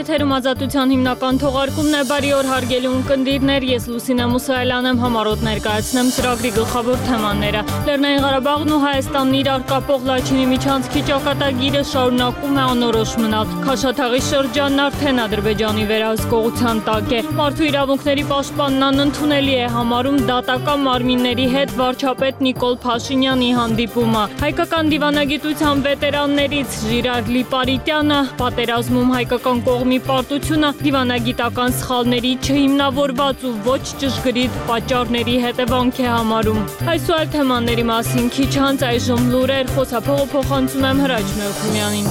Եթերում ազատության հիմնական թողարկումն է, բարի օր հարգելի ունկնդիրներ, ես Լուսինե Մուսայելյան եմ, համառոտ ներկայացնեմ ծրագրի գլխավոր թեմաները։ Լեռնային Ղարաբաղն ու Հայաստանն իրար կապող Լաչինի միջանցքի ճակատագիրը շարունակում է անորոշ մնալ։ Քաշաթաղի շրջանն արդեն Ադրբեջանի վերահսկողության տակ է։ Մարդու իրավունքների պաշտպանն անընդունելի է համարում դատական մարմինների հետ վարչապետ Նիկոլ Փաշինյանի հանդիպումը։ Հայկական դիվանագիտության վետերաններից Ժիրար Լիպարիտյանը պատերազմում հայկական կողմի պարտությունը դիվանագիտական սխալների չհիմնավորված ու ոչ ճշգրիտ պատճառների հետևանք է համարում։ Այս ու այլ թեմաների մասին քիչ անց այժմ լուրեր, խոսափողը փոխանցում եմ Հրաչ Մելքումյանին։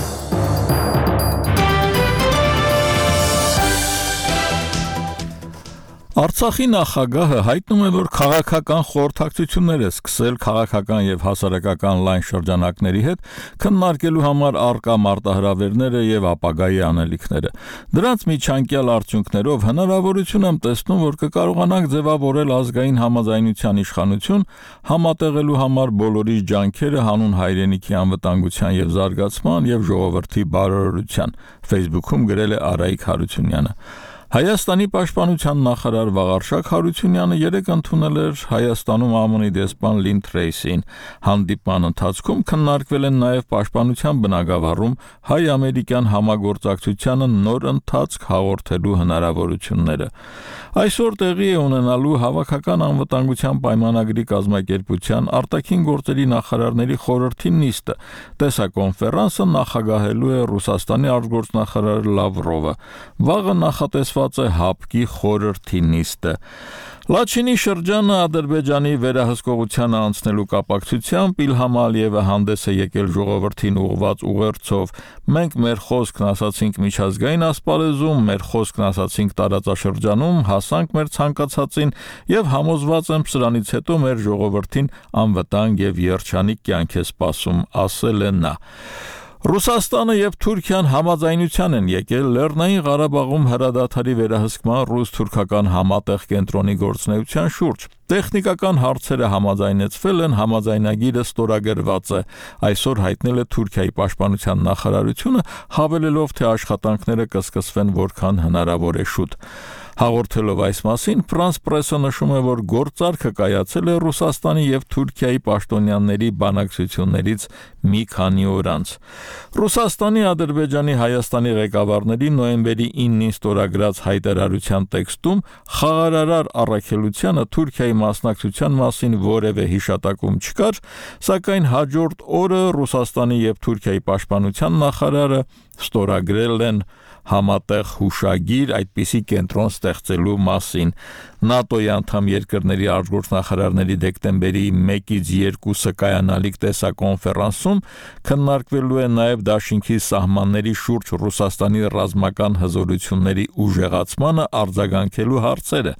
Արցախի նախագահը հայտնում է, որ քաղաքական խորհրդակցություններ է սկսել քաղաքական եւ հասարակական լայն շրջանակների հետ քննարկելու համար առկա մարտահրավերները եւ ապագայի անելիքները։ Դրանց միջանկյալ արդյունքներով հնարավորություն եմ տեսնում, որ կկարողանանք ձևավորել ազգային համաձայնության իշխանություն համատեղելու համար բոլորի ջանքերը հանուն հայրենիքի անվտանգության եւ զարգացման եւ ժողովրդի բարօրության, Facebook-ում գրել է Արայիկ Հարությունյանը։ Հայաստանի պաշտպանության նախարար Վաղարշակ Հարությունյանը երեկ ընդունել էր Հայաստանում ԱՄՆ-ի դեսպան Լին Թրեյսին։ Հանդիպման ընթացքում քննարկվել են նաև պաշտպանության բնագավառում հայ-ամերիկյան համագործակցությանը նոր ընթացք հաղորդելու հնարավորությունները։ Այսօր տեղի է ունենալու Հավաքական անվտանգության պայմանագրի կազմակերպության արտաքին գործերի նախարարների խորհրդի նիստը։ Տեսակոնֆերանսը նախագահելու է Ռուսաստանի արտգործնախարար Լավրովը։ Վաղը նախատեսված է ՀԱՊԿ-ի խորհրդի նիստը։ Լաչինի շրջանը Ադրբեջանի վերահսկողությանը անցնելու կապակցությամբ Իլհամ Ալիևը հանդես է եկել ժողովրդին ուղղված ուղերձով։ Մենք մեր խոսքն ասացինք միջազգային ասպարեզում, մեր խոսքն ասացինք տարածաշրջանում, հասանք մեր ցանկացածին եւ համոզված եմ սրանից հետո մեր ժողովրդին անվտանգ եւ երջանիկ կյանք է սպասում, ասել է նա։ Ռուսաստանը եւ Թուրքիան համաձայնության են եկել Լեռնային Ղարաբաղում հրադադարի վերահսկման ռուս-թուրքական համատեղ կենտրոնի գործունեության շուրջ։ Տեխնիկական հարցերը համաձայնեցվել են, համաձայնագիրը ստորագրված է։ Այսօր հայտնել է Թուրքիայի պաշտպանության նախարարությունը, հավելելով, թե աշխատանքները կսկսվեն որքան հնարավոր է շուտ։ Հաղորդելով այս մասին, Ֆրանս պրեսը նշում է, որ գործարքը կայացել է Ռուսաստանի եւ Թուրքիայի պաշտոնյաների բանակցություններից մի քանի օր անց։ Ռուսաստանի, Ադրբեջանի, Հայաստանի ղեկավարների նոյեմբերի 9-ին ստորագրած հայտարարության տեքստում խաղարարար առաքելությանը Թուրքիայի մասնակցության մասին որևէ հիշատակում չկար, սակայն հաջորդ օրը Ռուսաստանի եւ Թուրքիայի պաշտպանության նախարարը ստորագրել են համատեղ հուշագիր այդպիսի կենտրոն ստեղծելու մասին։ ՆԱՏՕ-ի անդամ երկրների արտգործնախարարների դեկտեմբերի 1-ից 2-ը կայանալիք տեսակոնֆերանսում քննարկվելու է նաև դաշինքի սահմանների շուրջ Ռուսաստանի ռազմական հզորությունների ուժեղացմանը արձագանքելու հարցերը։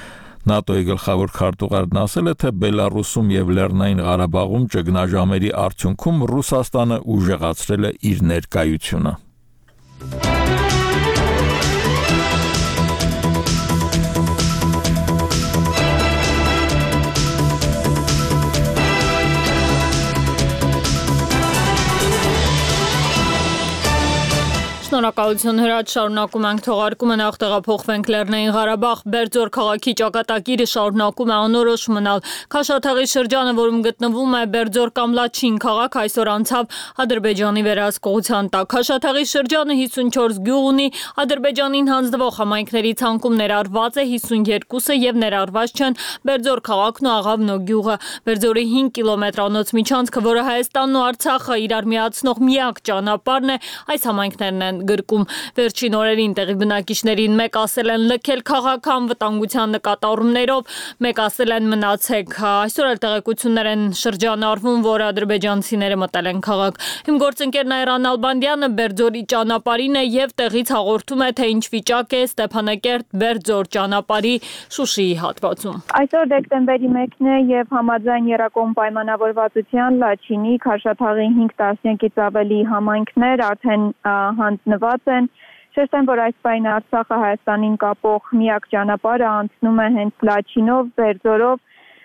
ՆԱՏՕ-ի գլխավոր քարտուղարն ասել է, թե Բելարուսում եւ Լեռնային Ղարաբաղում ճգնաժամերի արդյունքում Ռուսաստանը ուժեղացրել է իր ներկայությունը։ Շնորհակալություն Հրաչ, շարունակում ենք թողարկումը, նախ տեղափոխվենք Լեռնային Ղարաբաղ, Բերձոր քաղաքի ճակատագիրը շարունակում է անորոշ մնալ։ Քաշաթաղի շրջանը, որում գտնվում է Բերձոր կամ Լաչին քաղաք, այսօր անցավ Ադրբեջանի վերահսկողության տակ։ Քաշաթաղի շրջանը 54 գյուղ ունի, Ադրբեջանին հանձնվող համայնքների ցանկում ներառված է 52-ը եւ ներառված չեն Բերձոր քաղաքն ու Աղավնո գյուղը։ Բերձորի 5 կիլոմետրանոց միջանցքը, որը Հայաստանն ու Արցախը իրար միացնող միակ ճանապարհն է, այս համայնքներն են գրկում։ Վերջին օրերին տեղի բնակիչներին մեկ ասել են լքել քաղաքը անվտանգության նկատառումներով, մեկ ասել են մնացեք։ Այսօր էլ տեղեկություններ են շրջանառվում, որ ադրբեջանցիները մտել են քաղաք։ Իմ գործընկերն Այրան Ալբանդյանը Բերձորի ճանապարհին է եւ տեղից հաղորդում է, թե ինչ վիճակ է Ստեփանակերտ-Բերձոր ճանապարհի Շուշիի հատվածում։ Այսօր դեկտեմբերի 1-ն է եւ համաձայն Երակոմ պայմանավորվածության Լաչինի, Քաշաթաղի 5 տասնյակից ավելի համայնքներ արդեն հանձնված են։ Շեշտեմ, որ այս պայն Արցախը Հայաստանին կապող միակ ճանապարհը անցնում է հենց Լաչինով, Բերձորով,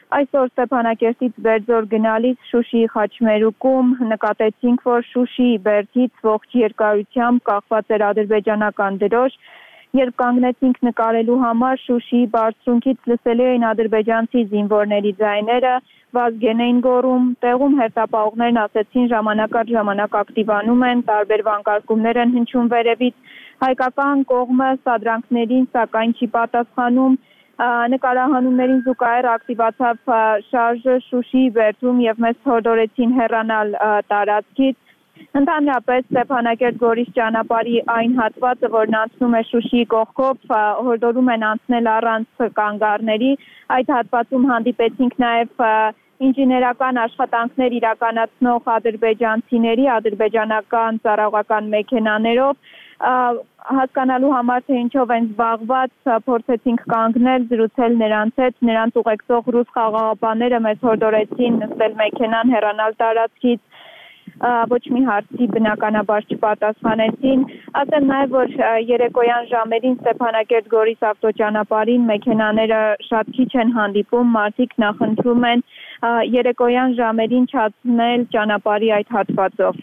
Այսօր Ստեփանակերտից Բերձոր գնալիս Շուշիի խաչմերուկում նկատեցինք, որ Շուշիի բերդից ողջ երկարությամբ կախված էր ադրբեջանական դրոշ, երբ կանգնեցինք նկարելու համար Շուշիի բարձունքից լսելի էին ադրբեջանցի զինվորների ձայները, վազգեն էին գոռում, տեղում հերթապահողներն ասեցին ժամանակ առ ժամանակ ակտիվանում են, տարբեր վանկարկումներ են հնչում վերևից, հայկական կողմը սադրանքներին սակայն չի պատասխանում, նկարահանումներին զուգահեռ ակտիվացավ շարժը Շուշիի բերդում եւ մեզ հորդորեցին հեռանալ տարածքից։ Ընդհանրապես Ստեփանակերտ-Գորիս ճանապարհի այն հատվածը, որն անցնում է Շուշիի կողքով, հորդորում են անցնել առանց կանգառների։ Այդ հատվածում հանդիպեցինք նաեւ ինժեներական աշխատանքներ իրականացնող ադրբեջանցիների, ադրբեջանական ծառայողական մեքենաներով, հասկանալու համար թե ինչով են զբաղված, փորձեցինք կանգնել, զրուցել նրանց հետ, նրանց ուղեկցող ռուս խաղաղապահները մեզ հորդորեցին նստել մեքենան, հեռանալ տարածքից, ոչ մի հարցի բնականաբար չպատասխանեցին։ Ասեմ նաև, որ երեկոյան ժամերին Ստեփանակերտ-Գորիս ավտոճանապարհին մեքենաները շատ քիչ են հանդիպում, մարդիկ նախընտրում են երեկոյան ժամերին չացնել ճանապարհի այդ հատվածով։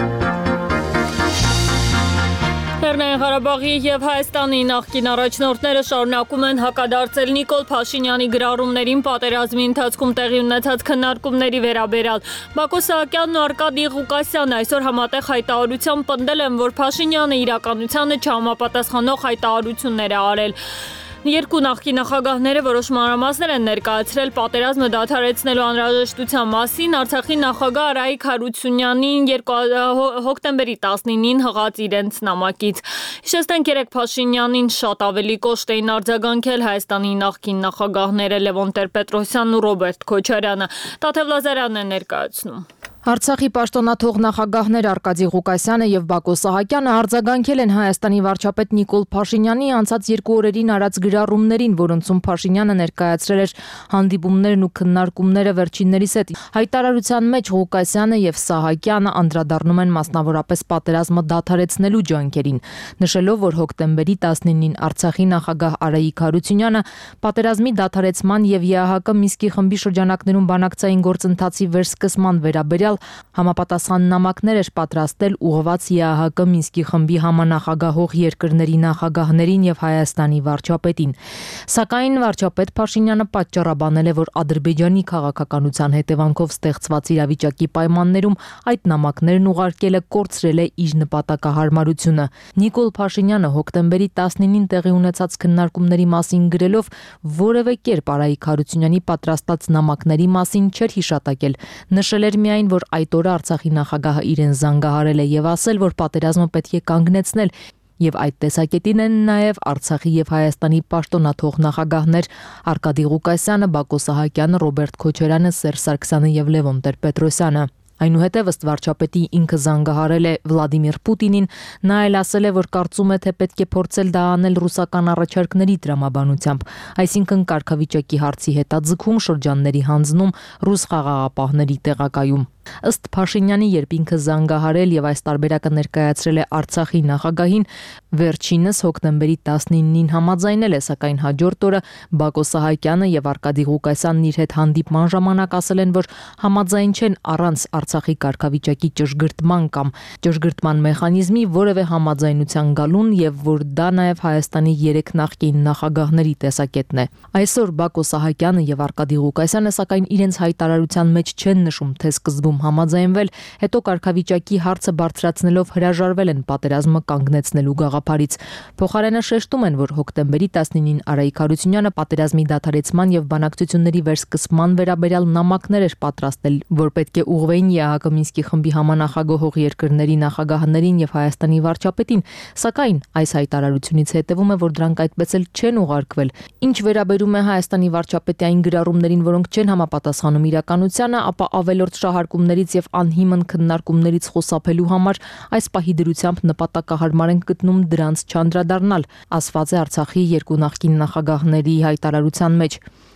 Լեռնային Ղարաբաղի եւ Հայաստանի նախկին առաջնորդները շարունակում են հակադարձել Նիկոլ Փաշինյանի գրառումներին պատերազմի ընթացքում տեղի ունեցած քննարկումների վերաբերյալ։ Բակո Սահակյանն ու Արկադի Ղուկասյանը այսօր համատեղ հայտարարությամբ պնդել են, որ Փաշինյանը իրականությանը չհամապատասխանող հայտարարություններ է արել։ Երկու նախկին նախագահները որոշ մանրամասներ են ներկայացրել պատերազմը դադարեցնելու անհրաժեշտության մասին։ Արցախի նախագահ Արայիկ Հարությունյանին հոկտեմբերի 19-ին հղած իրենց նամակից։ Հիշեցնենք, երեկ Փաշինյանին շատ ավելի կոշտ էին արձագանքել Հայաստանի նախկին նախագահները Լևոն Տեր-Պետրոսյանն ու Ռոբերտ Քոչարյանը։ Տաթև Լազարյանն է ներկայացնում։ Արցախի պաշտոնաթող նախագահներ Արկադի Ղուկասյանը եւ Բակո Սահակյանը արձագանքել են Հայաստանի վարչապետ Նիկոլ Փաշինյանի անցած 2 օրերին արած գրառումներին, որոնցում Փաշինյանը ներկայացրել էր հանդիպումներն ու քննարկումները վերջիններիս հետ։ Հայտարարության մեջ Ղուկասյանը եւ Սահակյանը անդրադառնում են մասնավորապես պատերազմը դադարեցնելու ջանքերին, նշելով, որ հոկտեմբերի 19-ին Արցախի նախագահ Արայիկ Հարությունյանը պատերազմի դադարեցման եւ ԵԱՀԿ Մինսկի խմբի շրջանակներում բանակցային գործընթացի վերսկսման վերաբերյալ համապատասխան նամակներ էր պատրաստել ուղղված ԵԱՀԿ Մինսկի խմբի համանախագահող երկրների նախագահներին եւ Հայաստանի վարչապետին։ Սակայն վարչապետ Փաշինյանը պատճառաբանել է, որ Ադրբեջանի քաղաքականության հետևանքով ստեղծված իրավիճակի պայմաններում այդ նամակներն ուղարկելը կորցրել է իր նպատակահարմարությունը։ Նիկոլ Փաշինյանը հոկտեմբերի 19-ին տեղի ունեցած քննարկումների մասին գրելով որևէ կերպ Արայիկ Հարությունյանի պատրաստած նամակների մասին չէր հիշատակել, նշել էր միայն, որ այդ օրը Արցախի նախագահը իրեն զանգահարել է եւ ասել, որ պատերազմը պետք է կանգնեցնել, եւ այդ տեսակետին են նաեւ Արցախի եւ Հայաստանի պաշտոնաթող նախագահներ Արկադի Ղուկասյանը, Բակո Սահակյանը, Ռոբերտ Քոչարյանը, Սերժ Սարգսյանը եւ Լևոն Տեր-Պետրոսյանը։ Այնուհետև ըստ վարչապետի ինքը զանգահարել է Վլադիմիր Պուտինին, նա էլ ասել է, որ կարծում է, թե պետք է փորձել դա անել ռուսական առաջարկների տրամաբանությամբ, այսինքն կարգավիճակի հարցի հետաձգում, շրջանների հանձնում, ռուս խաղաղապահների տեղակայում։ Ըստ Փաշինյանի, երբ ինքը զանգահարել եւ այս տարբերակը ներկայացրել է Արցախի նախագահին, վերջինս հոկտեմբերի 19-ին համաձայնել է, սակայն հաջորդ օրը Բակո Սահակյանը եւ Արկադի Ղուկասյանն իր հետ հանդիպման ժամանակ ասել են, որ համաձայն չեն առանց Արցախի կարգավիճակի ճշգրտման կամ ճշգրտման մեխանիզմի որևէ համաձայնության գալուն եւ որ դա նաեւ Հայաստանի 3 նախկին նախագահների տեսակետն է։ Այսօր Բակո Սահակյանը եւ Արկադի Ղուկասյանը սակայն իրենց հայտարարության մեջ չեն նշում, թե սկզբում համաձայնվել, հետո կարգավիճակի հարցը բարձրացնելով հրաժարվել են պատերազմը կանգնեցնելու գաղափարից։ Փոխարենը շեշտում են, որ հոկտեմբերի 19-ին Արայիկ Հարությունյանը պատերազմի դադարեցման եւ բանակցությունների վերսկսման վերաբերյալ նամակներ էր պատրաստել, որ պետք է ուղղվեին ԵԱՀԿ Մինսկի խմբի համանախագահող երկրների նախագահներին եւ Հայաստանի վարչապետին, սակայն այս հայտարարությունից հետևում է, որ դրանք այդպես էլ չեն ուղարկվել։ Ինչ վերաբերում է Հայաստանի վարչապետի այն գրառումներին, որոնք չեն համապատասխանում իրականությանը, ապա ավելորդ շահարկումներից եւ անհիմն քննարկումներից խուսափելու համար այս պահի դրությամբ նպատակահարմար են գտնում դրանց չանդրադառնալ, ասված է Արցախի երկու նախկին նախագահների հայտարարության մեջ։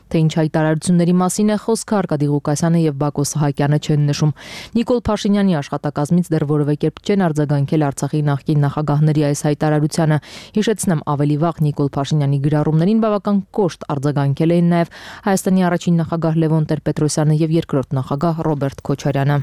Թե ինչ հայտարարությունների մասին է խոսքը, Արկադի Ղուկասյանը եւ Բակո Սահակյանը չեն նշում։ Նիկոլ Փաշինյանի աշխատակազմից դեռ որևէ կերպ չեն արձագանքել Արցախի նախկին նախագահների այս հայտարարությանը։ Հիշեցնեմ, ավելի վաղ Նիկոլ Փաշինյանի գրառումներին բավական կոշտ արձագանքել էին նաեւ Հայաստանի առաջին նախագահ Լևոն Տեր-Պետրոսյանը եւ երկրորդ նախագահ Ռոբերտ Քոչարյանը։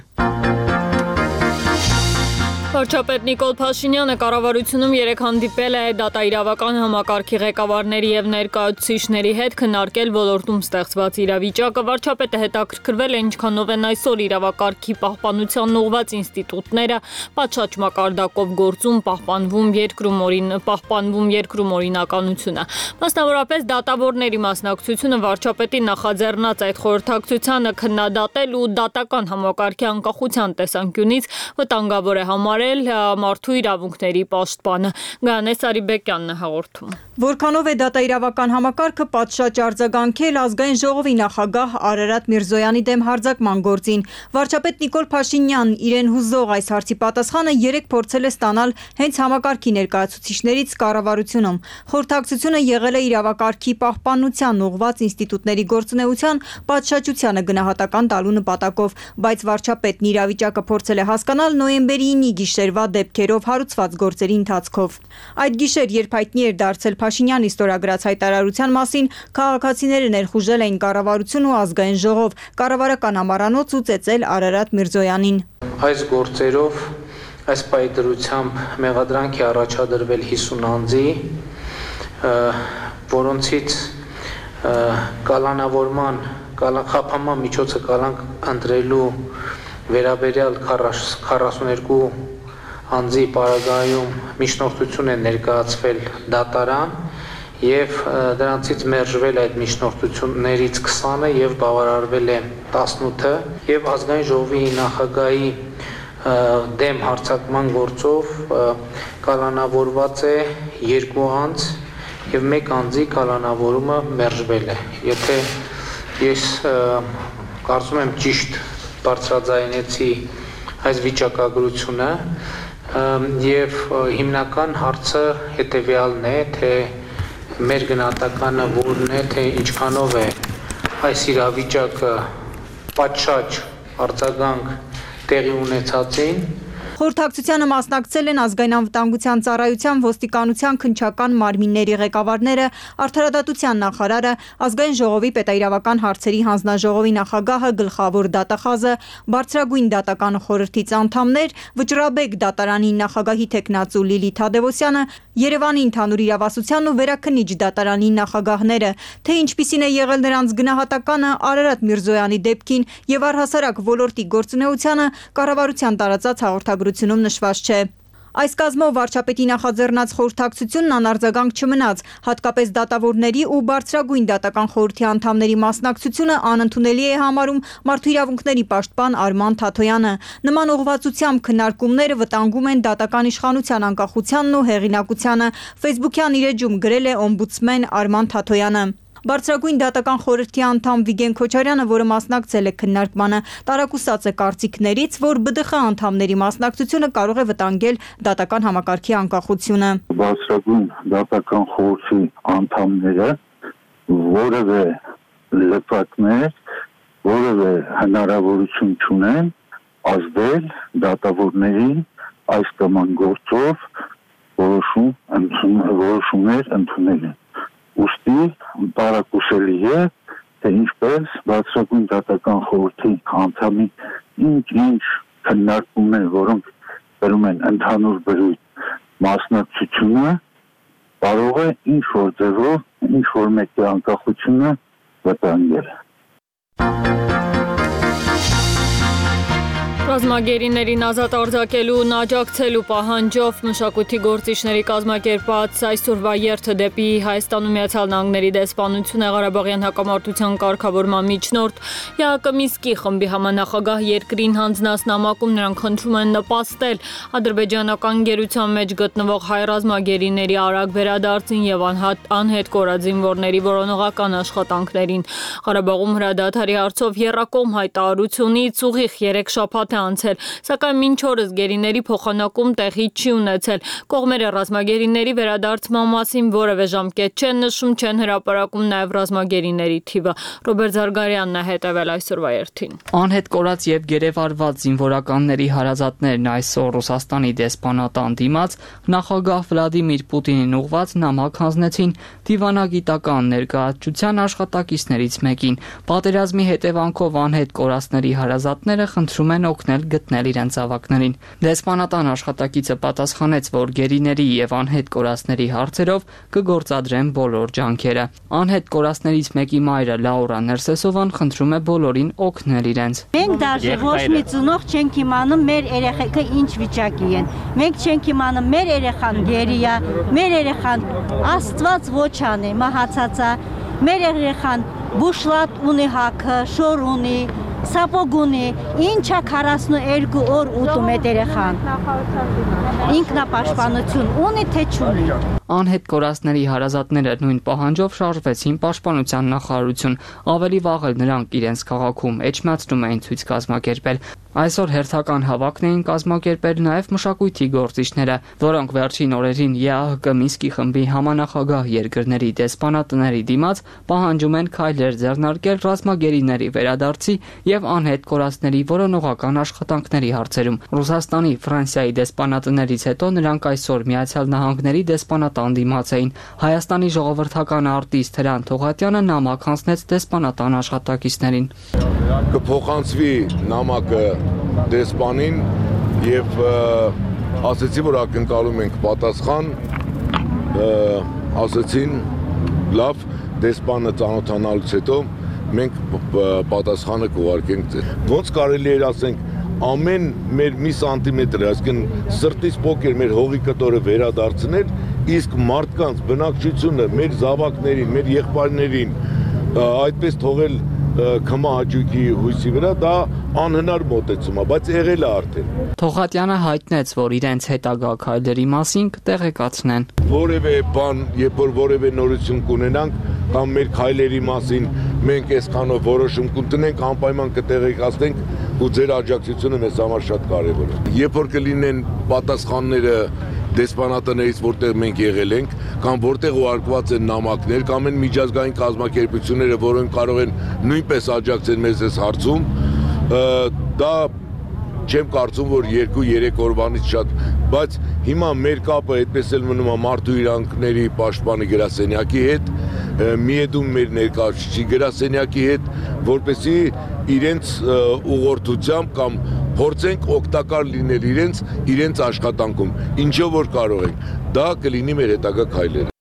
Վարչապետ Նիկոլ Փաշինյանը կառավարությունում երեկ հանդիպել է դատաիրավական համակարգի ղեկավարների եւ ներկայացուցիչների հետ քննարկել ոլորտում ստեղծված իրավիճակը։ Վարչապետը հետաքրքրվել է ինչքանով են այսօր իրավակարգի պահպանության ուղղված ինստիտուտները պատշաճ մակարդակով գործում, պահպանվում երկրում օրինականությունը։ Մասնավորապես դատավորների մասնակցությունը վարչապետի նախաձեռնած այդ խորհրդակցությանը քննադատել ու դատական համակարգի անկախության տեսանկյունից վտանգավոր է համարել մարդու իրավունքների պաշտպանը։ Գանե Սարիբեկյանն է հաղորդում։ Որքանով է դատաիրավական համակարգը պատշաճ արձագանքել ազգային ժողովի նախագահ Արարատ Միրզոյանի դեմ հարձակման գործին։ Վարչապետ Նիկոլ Փաշինյանն իրեն հուզող այս հարցի պատասխանը երեկ փորձել է ստանալ հենց համակարգի ներկայացուցիչներից կառավարությունում։ Խորհրդակցությունը եղել է իրավակարգի պահպանության ուղղված ինստիտուտների գործունեության պատշաճությանը գնահատական տալու նպատակով, բայց վարչապետն իրավիճակը փորձել է հասկանալ նոյեմբերի 9-ի գիշերվա դեպքերով հարուցված գործերի ընթացքով։ Այդ գիշեր, երբ հայտնի էր դարձել Փաշինյանի ստորագրած հայտարարության մասին, քաղաքացիները ներխուժել էին կառավարություն ու ազգային ժողով, կառավարական ամառանոց ու ծեծել Արարատ Միրզոյանին։ Այս գործերով, այս պայդրությամբ մեղադրանք է առաջադրվել 50 անձի, որոնցից կալանավորման, խափանման միջոցը կալանք ընտրելու վերաբերյալ 42 անձի պարագայում միջնորդություն է ներկայացվել դատարան եւ դրանցից մերժվել այդ միջնորդություններից 20-ը եւ բավարարվել է 18-ը եւ ազգային ժողովի նախագահի դեմ հարձակման գործով կալանավորված է 2 անձ եւ 1 անձի կալանավորումը մերժվել է։ Եթե ես կարծում եմ ճիշտ բարձրաձայնեցի այս վիճակագրությունը եւ հիմնական հարցը հետեւյալն է, թե մեր գնահատականը որն է, թե ինչքանով է այս իրավիճակը պատշաճ արձագանք տեղի ունեցածին։ Խորհրդակցությանը մասնակցել են ազգային անվտանգության ծառայության, ոստիկանության, քննչական մարմինների ղեկավարները, արդարադատության նախարարը, ազգային ժողովի պետաիրավական հարցերի հանձնաժողովի նախագահը, գլխավոր դատախազը, բարձրագույն դատական խորհրդից անդամներ, Վճռաբեկ դատարանի նախագահի թեկնածու Լիլիթ Թադևոսյանը, Երևանի ընդհանուր իրավասության ու Վերաքննիչ դատարանի նախագահները, թե ինչպիսին է եղել նրանց գնահատականը Արարատ Միրզոյանի դեպքին եւ առհասարակ ոլորտի գործունեությանը կառավարության տարածած հաղորդագրությունում նշված չէ։ Այս կազմով վարչապետի նախաձեռնած խորհրդակցությունն անարձագանք չմնաց, հատկապես դատավորների ու բարձրագույն դատական խորհրդի անդամների մասնակցությունը անընդունելի է համարում մարդու իրավունքների պաշտպան Արման Թաթոյանը։ Նման ուղղվածությամբ քննարկումները վտանգում են դատական իշխանության անկախությանն ու հեղինակությանը, Facebook-յան իր էջում գրել է օմբուդսմեն Արման Թաթոյանը։ Բարձրագույն դատական խորհրդի անդամ Վիգեն Քոչարյանը, որը մասնակցել է քննարկմանը, տարակուսած է կարծիքներից, որ ԲԴԽ անդամների մասնակցությունը կարող է վտանգել դատական համակարգի անկախությունը։ Բարձրագույն դատական խորհրդի անդամները որևէ լծակներ, որևէ հնարավորություն չունեն ազդել դատավորների այս կամ այն գործով որոշումներ ընդունելին։ Ուստի տարակուսելի է, թե ինչպես բարձրագույն դատական խորհրդի անդամի ինչ քննարկումներ, որոնք բերում են ընդհանուր բերույթ մասնակցությունը, կարող է ինչ-որ ձևով, ինչ-որ մեկի անկախությունը վտանգել։ Ռազմագերիներին ազատ արձակելու ու աջակցելու պահանջով մշակույթի գործիչների կազմակերպած այսօրվա երթը դեպի Հայաստանում Միացյալ Նահանգների դեսպանությունը Ղարաբաղյան հակամարտության կարգավորման միջնորդ ԵԱԿ Մինսկի խմբի համանախագահ երկրին հանձնած նամակում նրանք խնդրում են նպաստել ադրբեջանական գերության մեջ գտնվող հայ ռազմագերիների արագ վերադարձին եւ անհետ կորած զինվորների որոնողական աշխատանքներին։ Ղարաբաղում հրադադարի հարցով եռակողմ հայտարարությունից ուղիղ 3 շաբաթ անցել, սակայն մինչ օրս գերիների փոխանակում տեղի չի ունեցել։ Կողմերը ռազմագերիների վերադարձման մասին որևէ ժամկետ չեն նշում, չեն հրապարակում նաև ռազմագերիների թիվը։ Ռոբերտ Զարգարյանն է հետևել այսօրվա երթին։ Անհետ կորած եւ գերեվարված զինվորականների հարազատներն այսօր Ռուսաստանի դեսպանատան դիմաց նախագահ Վլադիմիր Պուտինին ուղղված նամակ հանձնեցին դիվանագիտական ներկայացության աշխատակիցներից մեկին։ Պատերազմի հետևանքով անհետ կորածների հարազատները խնդրում են օգնել գտնել իրենց զավակներին։ Դեսպանատան աշխատակիցը պատասխանեց, որ գերիների եւ անհետ կորածների հարցերով կգործադրեն բոլոր ջանքերը։ Անհետ կորածներից մեկի մայրը Լաուրա Ներսեսովան խնդրում է բոլորին օգնել իրենց։ Մենք դաժե ոչ մի ծնող չենք իմանում մեր երեխեքը ինչ վիճակի են։ Մենք չենք իմանում մեր երեխան գերի է, մեր երեխան Աստված ոչ անի, մահացած է, մեր երեխան բուշլատ ունի հակը, շոր ունի, սապոգ ունի, ինչա 42 օր ուտում է երեխան։ Ինքնապաշտպանություն ունի թե չունի։ Անհետ կորածների հարազատները նույն պահանջով շարժվեցին Պաշտպանության նախարարություն, ավելի վաղ էլ նրանք իրենց քաղաքում էջմիածնում էին ցույց կազմակերպել։ Այսօր հերթական հավաքն էին կազմակերպել նաև մշակույթի գործիչները, որոնք վերջին օրերին ԵԱՀԿ Մինսկի խմբի համանախագահ երկրների դեսպանատների դիմաց պահանջում են քայլեր ձեռնարկել ռազմագերիների վերադարձի եւ անհետ կորածների որոնողական աշխատանքների հարցերում։ Ռուսաստանի, Ֆրանսիայի դեսպանատներից հետո նրանք այսօր Միացյալ Նահանգների դեսպանատան դիմաց էին։ Հայաստանի ժողովրդական արտիստ Հրանտ Թողատյանը նամակ հանձնեց դեսպանատան աշխատակիցներին։ Կփոխանցվի նամակը դեսպանին եւ ասացի, որ ակնկալում ենք պատասխան, ասացին լավ, դեսպանը ծանոթանալուց հետո մենք պատասխանը կուղարկենք ձեզ։ Ոնց կարելի էր ասենք ամեն մեր մի սանտիմետր, այսինքն սրտից փոքր մեր հողի կտորը վերադարձնել, իսկ մարդկանց բնակչությունը, մեր զավակներին, մեր եղբայրներին այդպես թողել քմա հաճույքի հույսի վրա, դա անհնար մոտեցում է, բայց եղել է արդեն։ Թողատյանը հայտնեց, որ իրենց հետագա քայլերի մասին կտեղեկացնեն։ Որևէ բան, երբ որ որևէ նորություն կունենանք, կամ մեր քայլերի մասին մենք այսքանով որոշում կունենանք, անպայման կտեղեկացնենք ու ձեր աջակցությունը մեզ համար շատ կարևոր է։ Երբ որ կլինեն պատասխանները դեսպանատներից, որտեղ մենք եղել ենք, կամ որտեղ ուղարկված են նամակներ, կամ են միջազգային կազմակերպությունները, որոնք կարող են նույնպես աջակցել մեզ այս հարցում, դա չեմ կարծում, որ 2-3 օրվանից շատ, բայց հիմա մեր կապը այդպես էլ մնում է մարդու իրանքների պաշտպանի գրասենյակի հետ, միեդում մեր ներկայացուցիչի գրասենյակի հետ, որպեսզի իրենց ուղղորդությամբ կամ փորձենք օգտակար լինել իրենց աշխատանքում, ինչով որ կարող ենք, դա կլինի մեր հետագա քայլերը։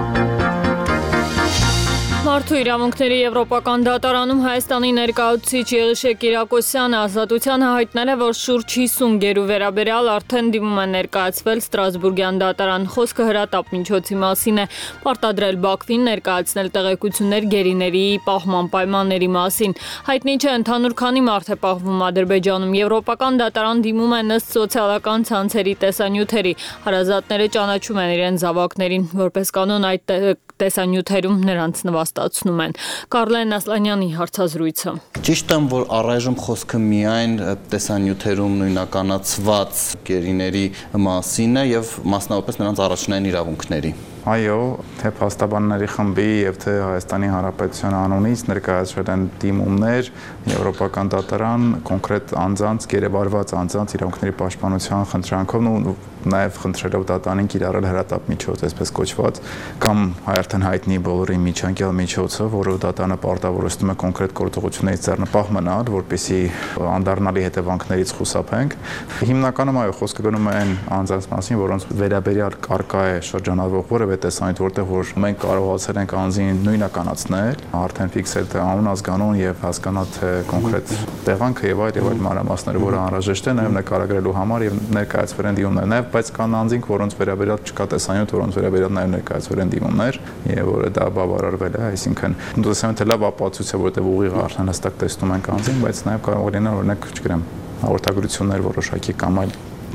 Մարդու իրավունքների Եվրոպական դատարանում Հայաստանի ներկայացուցիչ Եղիշե Կիրակոսյանը ազատությանը հայտնել է, որ շուրջ 50 գերու վերաբերյալ արդեն դիմում է ներկայացվել Ստրասբուրգյան դատարան։ Խոսքը հրատապ միջոցի մասին է, պարտադրել Բաքվին ներկայացնել տեղեկություններ գերիների պահման պայմանների մասին։ Հայտնի չէ ընդհանուր քանի մարդ է պահվում Ադրբեջանում։ Եվրոպական դատարան դիմում է ըստ սոցիալական ցանցերի տեսանյութերի։ Հարազատները ճանաչում են իրենց զավակներին, որպես կանոն այդ տեսանյութերում նրանց նվաստացնում են։ Կարլեն Ասլանյանի հարցազրույցը։ Ճիշտ է, որ առայժմ խոսքը միայն տեսանյութերում նույնականացված գերիների մասին է եւ մասնավորապես նրանց առաջնային իրավունքների։ Այո, թե փաստաբանների խմբի եւ թե Հայաստանի Հանրապետության անունից ներկայացվել են դիմումներ Եվրոպական դատարան կոնկրետ անձանց, գերեվարված անձանց իրավունքների պաշտպանության խնդրանքով ու նաև խնդրելով դատարանին կիրառել հրատապ միջոց, այսպես կոչված, կամ հայերեն հայտնի բոլորի միջանկյալ միջոցը, որը դատարանը պարտավորեցնում է կոնկրետ գործողություններից ձեռնպահ մնալ, որպեսզի անդառնալի հետևանքներից խուսափենք։ Հիմնականում այո, խոսքը գնում է այն անձանց մասին, որոնց վերաբերյալ կարգա է շրջանառվող որևէ տեսանյութ, որտեղ որ մենք կարողացել ենք անձին նույնականացնել, արդեն ֆիքսել թե անուն, ազգանուն եւ հասկանալ թե կոնկրետ տեղանքը եւ այլ մանրամասները, որը անհրաժեշտ է նաեւ նկարագրելու համար եւ ներկայացվել են դիմումներ, նաեւ բայց կան անձինք, որոնց վերաբերյալ չկա տեսանյութ, որոնց վերաբերյալ նաև ներկայացվել են դիմումներ, եւ որը դա բավարարվել է, այսինքն տեսանյութը լավ ապացույց է, որտեղ ուղիղ արդեն հստակ տեսնում ենք անձին, բայց նաև կարող լինել օրինակ, չգիտեմ, հաղորդագրություններ որոշակի կամ այլ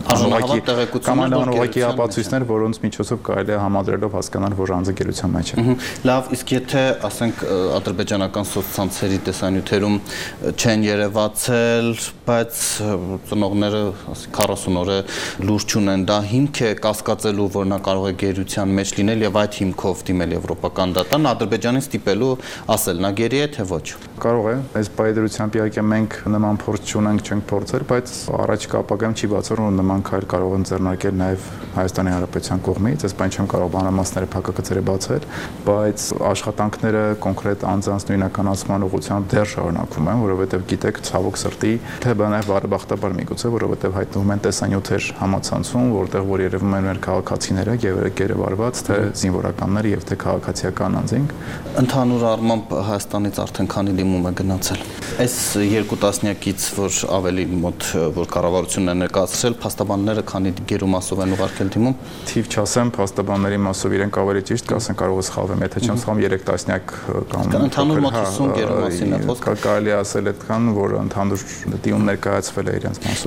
Արժանահավատ տեղեկություններ ուղղակի ապացույցներ, որոնց միջոցով կարելի է համադրելով հասկանալ, որ անձը գերության մեջ է։ Լավ, իսկ եթե ասենք ադրբեջանական սոցցանցերի տեսանյութերում չեն երևացել, բայց ծնողները 40 օր է լուրջ չունեն, դա հիմք է կասկածելու, որ նա կարող է գերության մեջ լինել եւ այդ հիմքով դիմել եվրոպական դատան, Ադրբեջանին ստիպելու ասել նա գերի է թե ոչ։ Կարող է, այս բայդրությամբ իհարկե մենք նման փորձ չունենք, չենք փորձել, բայց առաջիկա ապագայում չի բացառում, որ նման քայլ կարող են ձեռնարկել նաև Հայաստանի Հանրապետության կողմից, այս բան չեմ կարող բանամասները փակագծերը բացել, բայց աշխատանքները կոնկրետ անձանց նույնականացման ուղղությամբ դեռ շարունակվում են, որովհետև գիտեք, ցավոք սրտի, թե բա նաև բարեբախտաբար միգուցե, որովհետև հայտնվում են տեսանյութեր համացանցում, որտեղ որ երևում են մեր քաղաքացիները, գերեվարված, թե զինվորականները եւ թե քաղաքացիական անձինք։ Ընդհանուր առմամբ Հայաստանից արդեն քանի դիմում է գնացել։ Այս երկու տասնյակից, որ ավելի մոտ որ կառավարությունն է ներկայացրել, փաստաբանները քանի գերումասով են ուղարկել դիմում։ Թիվ չասեմ, փաստաբանների մասով իրենք ավելի ճիշտ կասեն, կարող է սխալվեմ, եթե չեմ սխալվում 3 տասնյակ կամ ընդհանուր մոտ 50 գերումասին է խոսքը։ Կարելի ասել այդքան, որ ընդհանուր դիմում ներկայացվել է իրենց մասով։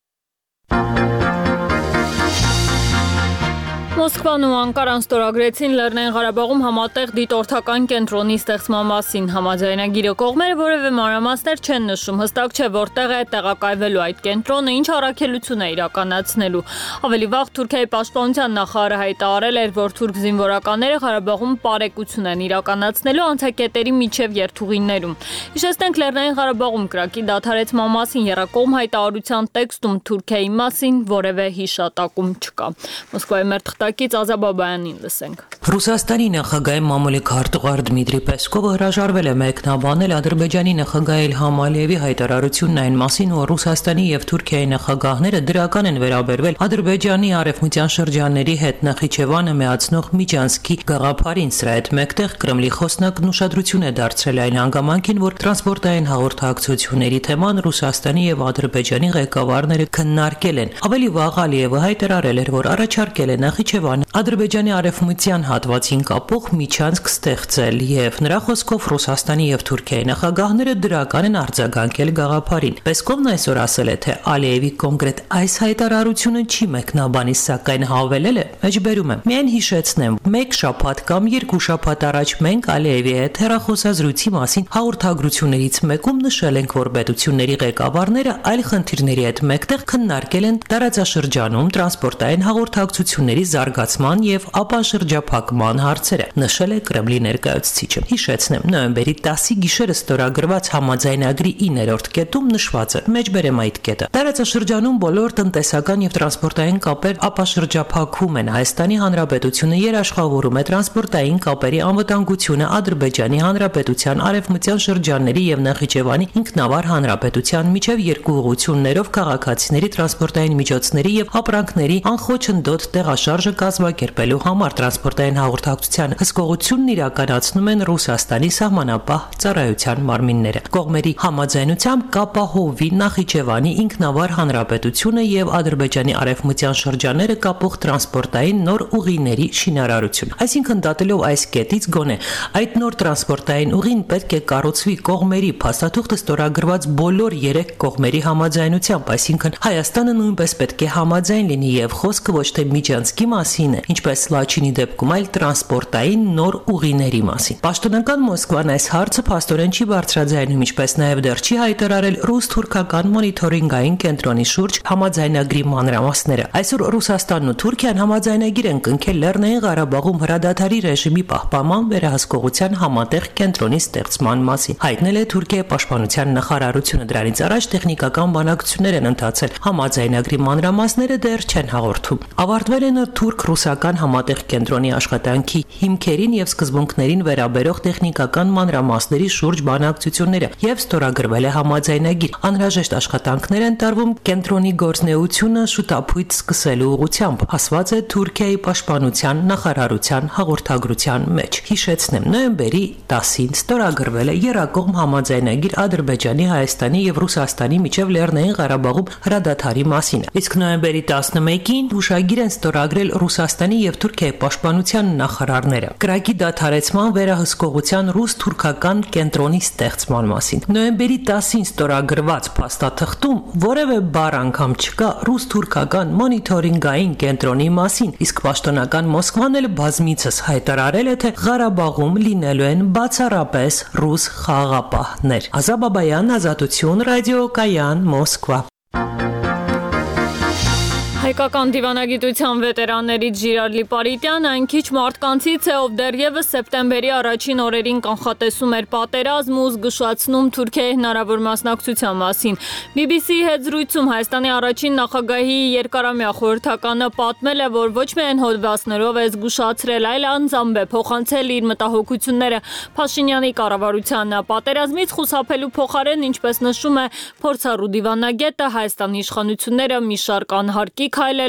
Մոսկվան ու Անկարան ստորագրեցին Լեռնային Ղարաբաղում համատեղ դիտորդական կենտրոնի ստեղծման մասին։ Համաձայնագիրը կողմերը որևէ մանրամասներ չեն նշում, հստակ չէ որտեղ է տեղակայվելու այդ կենտրոնը, ինչ առաքելություն է իրականացնելու։ Ավելի վաղ Թուրքիայի պաշտպանության նախարարը հայտարարել էր, որ թուրք զինվորականները Ղարաբաղում պարեկություն են իրականացնելու անցակետերի միջև երթուղիներում։ Հիշեցնենք, Լեռնային Ղարաբաղում կրակի դադարեցման մասին եռակողմ հայտարարության տեքստում Թուրքիայի մասին որևէ հիշատակում չկա։ Մոսկվայի մեր թղթակից Ազաբաբայանին լսենք։ Ռուսաստանի նախագահի մամուլիկ քարտուղար Դմիտրի Պեսկովը հրաժարվել է մեկնաբանել Ադրբեջանի նախագահ Իլհամ Ալիևի հայտարարությունն այն մասին, որ Ռուսաստանի եւ Թուրքիայի նախագահները դրական են վերաբերվել Ադրբեջանի արևմտյան շրջանների հետ Նախիջևանը միացնող Միջանսկի գաղափարին։ Սրա հետ մեկտեղ Կրեմլի խոսնակն ուշադրություն է դարձրել այն հանգամանքին, որ տրանսպորտային հաղորդակցությունների թեման Ռուսաստանի եւ Ադրբեջանի ղեկավարները քննարկել են։ Ավելի վաղ Ալիևը հայտարարել էր, որ առաջարկել է Նախիջևան Ադրբեջանի արևմտյան հատվածին կապող միջանցք ստեղծել եւ նրա խոսքով Ռուսաստանի եւ Թուրքիայի նախագահները դրական են արձագանքել գաղափարին։ Պեսկովն այսօր ասել է, թե Ալիևի կոնկրետ այս հայտարարությունը չի մեկնաբանի, սակայն հավելել է, մեջբերում եմ. Միայն հիշեցնեմ, 1 շաբաթ կամ 2 շաբաթ առաջ մենք Ալիևի հետ հեռախոսազրույցի մասին հաղորդագրություններից մեկում նշել ենք, որ պետությունների ղեկավարները այլ խնդիրների հետ մեկտեղ քննարկել են տարածաշրջանում տրանսպորտային հաղորդակցությունների զարգացման եւ ապաշրջափակման հարցերը, նշել է Կրեմլի ներկայացուցիչը։ Հիշեցնեմ, նոյեմբերի 10-ի գիշերը ստորագրված համաձայնագրի 9-րդ կետում նշված է. մեջբերեմ այդ կետը. տարածաշրջանում բոլոր տնտեսական եւ տրանսպորտային կապեր ապաշրջափակվում են։ Հայաստանի Հանրապետությունը երաշխավորում է տրանսպորտային կապերի անվտանգությունը Ադրբեջանի Հանրապետության արևմտյան շրջանների եւ Նախիջևանի ինքնավար հանրապետության միջև երկու ուղղություններով քաղաքացիների տրանսպորտային միջոցների եւ ապրանքների անխոչնդոտ տեղաշարժը կազմակերպելու համար տրանսպորտային հաղորդակցության հսկողությունն իրականացնում են Ռուսաստանի սահմանապահ ծառայության մարմինները։ Կողմերի համաձայնությամբ կապահովվի Նախիջևանի ինքնավար հանրապետությունը եւ Ադրբեջանի արևմտյան շրջանները կապող տրանսպորտային նոր ուղիների շինարարություն։ Այսինքն դատելով այս կետից գոնե այդ նոր տրանսպորտային ուղին պետք է կառուցվի կողմերի փաստաթուղթը ստորագրված բոլոր 3 կողմերի համաձայնությամբ, այսինքն Հայաստանը նույնպես պետք է համաձայն լինի եւ խոսքը ոչ թե Միջանցկի մասին է, ինչպես Լաչինի դեպքում, այլ տրանսպորտային նոր ուղիների մասին։ Պաշտոնական Մոսկվան այս հարցը փաստորեն չի բարձրաձայնում, ինչպես նաև դեռ չի հայտարարել ռուս-թուրքական մոնիթորինգային կենտրոնի շուրջ համաձայնագրի մանրամասները։ Այսօր Ռուսաստանն ու Թուրքիան համաձայնագիր են կնքել Լեռնային Ղարաբաղում հրադադարի ռեժիմի պահպանման վերահսկողության համատեղ կենտրոնի ստեղծման մասին։ Հայտնել է Թուրքիայի պաշտպանության նախարարությունը։ Դրանից առաջ տեխնիկական բանակցություններ են ընթացել։ Համաձայնագրի մանրամասները դեռ չեն հաղորդում։ Ավարտվել են թուրք-ռուսական համատեղ կենտրոնի աշխատանքի հիմքերին եւ սկզբունքներին վերաբերող տեխնիկական մանրամասների շուրջ բանակցությունները եւ ստորագրվել է համաձայնագիր։ Անհրաժեշտ աշխատանքներ են տարվում կենտրոնի գործունեությունը շուտապույտ սկսելու ուղղությամբ, ասված է Թուրքիայի պաշտպանության նախարարության հաղորդագրության մեջ։ Հիշեցնեմ, նոյեմբերի 10-ին ստորագրվել է եռակողմ համաձայնագիր Ադրբեջանի, Հայաստանի եւ Ռուսաստանի միջև Լեռնային Ղարաբաղում հրադադարի մասին։ Իսկ նոյեմբերի 11-ին հուշագիր են ստորագրել Ռուսաստանի եւ Թուրքիայի պաշտպանության նախարարները։ Կրակի դադարեցման վերահսկողության ռուս-թուրքական կենտրոնի ստեղծման մասին։ Նոյեմբերի 10-ին ստորագրված փաստաթղթում որևէ բառ անգամ չկա ռուս-թուրքական մոնիթորինգային կենտրոնի մասին, իսկ պաշտոնական Մոսկվան էլ բազմիցս հայտարարել է, թե Ղարաբաղում լինելու են բացառապես ռուս խաղաղապահներ։ Ազա Բաբայան, Ազատություն, ռադիո Կայան, Մոսկվա։ Հայկական դիվանագիտության վետերաններից Ժիրար Լիպարիտյանը այն քիչ մարդկանցից է, ով դեռևս սեպտեմբերի առաջին օրերին կանխատեսում էր պատերազմ ու զգուշացնում Թուրքիայի հնարավոր մասնակցության մասին։ BBC-ի հետ զրույցում Հայաստանի առաջին նախագահի երկարամյա խորհրդականը պատմել է, որ ոչ միայն հոդվածներով է զգուշացրել, այլ անձամբ է փոխանցել իր մտահոգությունները Փաշինյանի կառավարությանը։ Պատերազմից խուսափելու փոխարեն, ինչպես նշում է փորձառու դիվանագետը, Հայաստանի իշխանությունները մի շարք անհարկի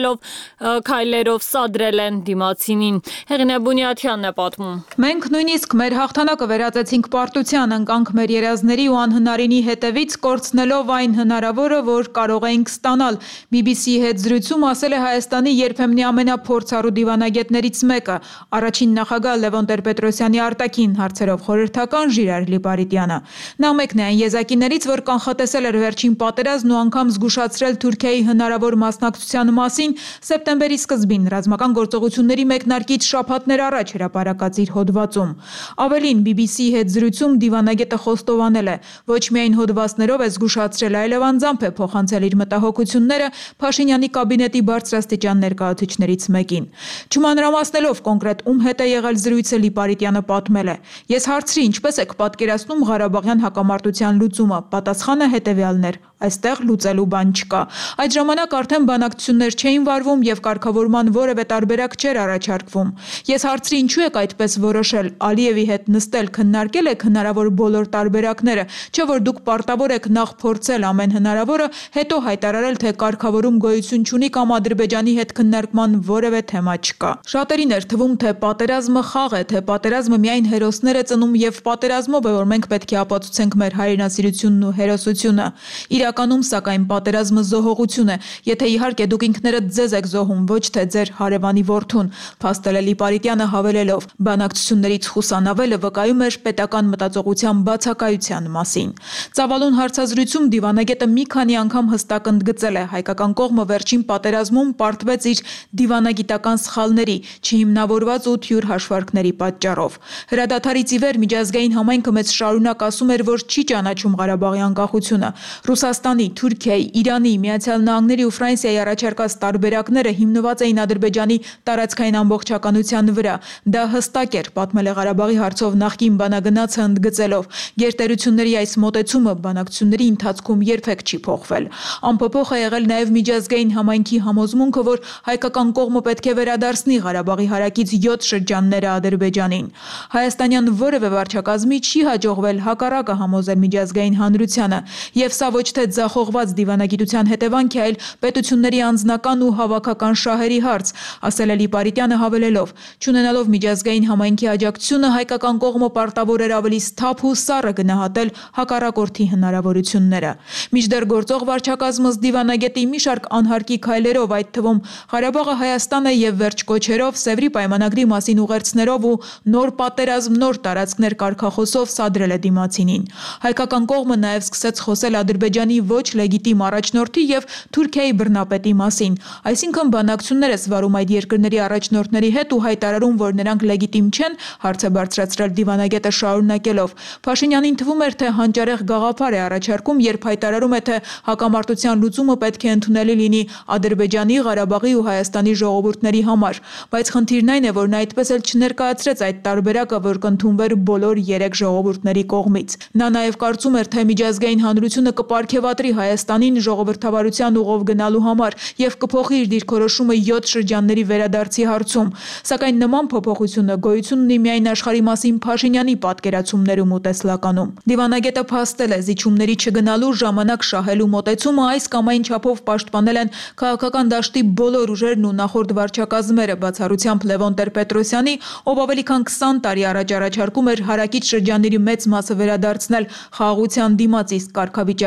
քայլերով սադրել են դիմացինին։ Հեղինե Բունյաթյանն է պատմում։ Մենք նույնիսկ մեր հաղթանակը վերածեցինք պարտության, ընկանք մեր երազների ու անհնարինի հետևից, կորցնելով այն հնարավորը, որ կարող էինք ստանալ։ BBC-ի հետ զրույցում ասել է Հայաստանի երբեմնի ամենափորձառու դիվանագետներից մեկը, առաջին նախագահ Լևոն Տեր-Պետրոսյանի արտաքին հարցերով խորհրդական Ժիրար Լիպարիտյանը։ Նա մեկն է այն եզակիներից, որ կանխատեսել էր վերջին պատերազմն ու անգամ զգուշացրել Թուրքիայի հնարավոր մասնակցության մասին սեպտեմբերի սկզբին ռազմական գործողությունների մեկնարկից շաբաթներ առաջ հրապարակած իր հոդվածում։ Ավելին, BBC-ի հետ զրույցում դիվանագետը խոստովանել է, ոչ միայն հոդվածներով է զգուշացրել, այլև անձամբ է փոխանցել իր մտահոգությունները Փաշինյանի կաբինետի բարձրաստիճան ներկայացուցիչներից մեկին։ Չմանրամասնելով կոնկրետ ում հետ է եղել զրույցը, Լիպարիտյանը պատմել է. Ես հարցրի, ինչպես եք պատկերացնում Ղարաբաղյան հակամարտության լուծումը, պատասխանը հետևյալն էր. այստեղ լուծելու բան չկա։ Այդ ժամանակ արդեն բանակցություններ չէին վարվում եւ կարգավորման որևէ տարբերակ չէր առաջարկվում։ Ես հարցրի, ինչու եք այդպես որոշել, Ալիևի հետ նստել, քննարկել եք հնարավոր բոլոր տարբերակները, չէ՞ որ դուք պարտավոր եք նախ փորձել ամեն հնարավորը, հետո հայտարարել, թե կարգավորում գոյություն չունի կամ Ադրբեջանի հետ քննարկման որևէ թեմա չկա։ Շատերին էր թվում, թե պատերազմը խաղ է, թե պատերազմը միայն հերոսներ է ծնում եւ պատերազմով է, որ մենք պետք է ապացուցենք մեր հայրենասիրությունն ու հերոսությունը։ Իրականում, սակայն, պատերազմը զոհողություն է, եթե իհարկե դուք ինքներդ ձեզ եք զոհում, ոչ թե ձեր հարևանի որդուն, փաստել է Լիպարիտյանը հավելելով, բանակցություններից խուսանավելը վկայում էր պետական մտածողության բացակայության մասին։ Ծավալուն հարցազրույցում դիվանագետը մի քանի անգամ հստակ ընդգծել է, հայկական կողմը վերջին պատերազմում պարտվեց իր դիվանագիտական սխալների, չհիմնավորված ու թյուր հաշվարկների պատճառով։ Հրադադարից ի վեր միջազգային համայնքը մեծ շարունակ ասում էր, որ չի ճանաչում Ղարաբաղի անկախությունը։ Ռուսաստանի, Թուրքիայի, Իրանի, Միացյալ Նահանգների ու Ֆրանսիայի առաջարկած տարբերակները հիմնված էին Ադրբեջանի տարածքային ամբողջականության վրա։ Դա հստակ էր, պատմել է Ղարաբաղի հարցով նախկին բանագնացը ընդգծելով։ Գերտերությունների այս մոտեցումը բանակցությունների ընթացքում երբեք չի փոխվել։ Անփոփոխ է եղել նաև միջազգային համայնքի համոզմունքը, որ հայկական կողմը պետք է վերադարձնի Ղարաբաղի հարակից 7 շրջանները Ադրբեջանին։ Հայաստանյան որևէ վարչակազմի չի հաջողվել հակառակը համոզել միջազգային հանրությանը, եւ սա ոչ թե ձախողված դիվանագիտության հետևանք է, այլ պետությունների անձնական ու հավաքական շահերի հարց, ասել է Լիպարիտյանը հավելելով. չունենալով միջազգային համայնքի աջակցությունը, հայկական կողմը պարտավոր էր ավելի սթափ ու սառը գնահատել հակառակորդի հնարավորությունները։ Մինչդեռ գործող վարչակազմը դիվանագետի մի շարք անհարկի քայլերով, այդ թվում Ղարաբաղը Հայաստան է եւ վերջ կոչերով, Սևրի պայմանագրի մասին ուղերձներով ու նոր պատերազմ, նոր տարածքներ կարգախոսով սադրել է դիմացինին։ Հայկական կողմը նաեւ սկսեց խոսել Ադրբեջանի ոչ լեգիտիմ առաջնորդի եւ Թուրքիայի բռնապետի մասին, այսինքն բանակցություններ է վարում այդ երկրների առաջնորդների հետ ու հայտարարում, որ նրանք լեգիտիմ չեն, հարց է բարձրացրել դիվանագետը շարունակելով։ Փաշինյանին թվում էր, թե հանճարեղ գաղափար է առաջարկում, երբ հայտարարում է, թե հակամարտության լուծումը պետք է ընդունելի լինի Ադրբեջանի, Ղարաբաղի ու Հայաստանի ժողովուրդների համար, բայց խնդիրն այն է, որ նա այդպես էլ չներկայացրեց այդ տարբերակը, որ կընդունվեր բոլոր 3 ժողովուրդների կողմից։ Նա նաեւ կարծում էր, թե միջազգային հանրությունը կպարգևատրի Հայաստանին ժողովրդավարության ուղով գնալու համար եւ կփոխի իր դիրքորոշումը 7 շրջանների վերադարձի հարցում, սակայն նման փոփոխությունը գոյություն ունի միայն աշխարհի մասին Փաշինյանի պատկերացումներում ու տեսլականում։ Դիվանագետը փաստել է, զիջումների չգնալու ժամանակ շահելու մոտեցումը այս կամ այն չափով պաշտպանել են քաղաքական դաշտի բոլոր ուժերն ու նախորդ վարչակազմերը, բացառությամբ Լևոն Տեր-Պետրոսյանի, ով ավելի քան 20 տարի առաջ առաջարկում էր հարակից շրջանների մեծ մասը վերադարձնել խաղաղության դիմաց, իսկ կարգավիճակի հարցը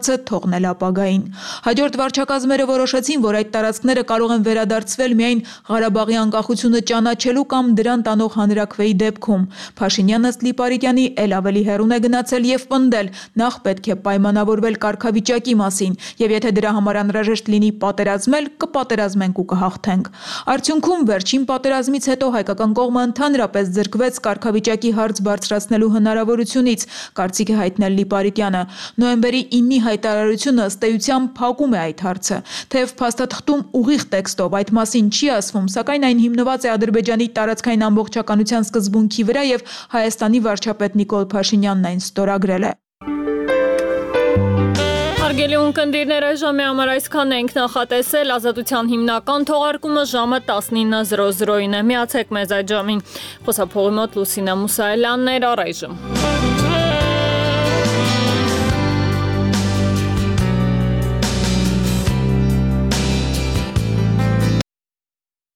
հարցը թողնել ապագային։ Հաջորդ վարչակազմերը որոշեցին, որ այդ տարածքները կարող են վերադարձվել միայն Ղարաբաղի անկախությունը ճանաչելու կամ դրան տանող հանրաքվեի դեպքում։ Փաշինյանը Լիպարիտյանի էլ ավելի հեռուն է գնացել եւ պնդել, նախ պետք է պայմանավորվել կարգավիճակի մասին, եւ եթե դրա համար անհրաժեշտ լինի պատերազմել, կպատերազմենք ու կհաղթենք։ Արդյունքում վերջին պատերազմից հետո հայկական կողմը ընդհանրապես ձգվեց կարգավիճակի հարց բարձրացնելու հնարավորությունից, կարծիք է հայտնել Լիպարիտյանը։ Նոյեմբերի 9-ի հայտարարությունը ըստ էության փակում է այդ հարցը, թեև փաստաթղթում ուղիղ տեքստով այդ մասին չի ասվում, սակայն այն հիմնված է Ադրբեջանի տարածքային ամբողջականության սկզբունքի վրա եւ Հայաստանի վարչապետ Նիկոլ Փաշինյանն այն ստորագրել է։ Հարգելի ունկնդիրներ, այժմ համար այսքան ենք նախատեսել, Ազատության հիմնական թողարկումը ժամը 19:00-ին է, միացեք մեզ այդ ժամին։ Խոսափողի մոտ Լուսինա Մուսայելյանն էր, առայժմ։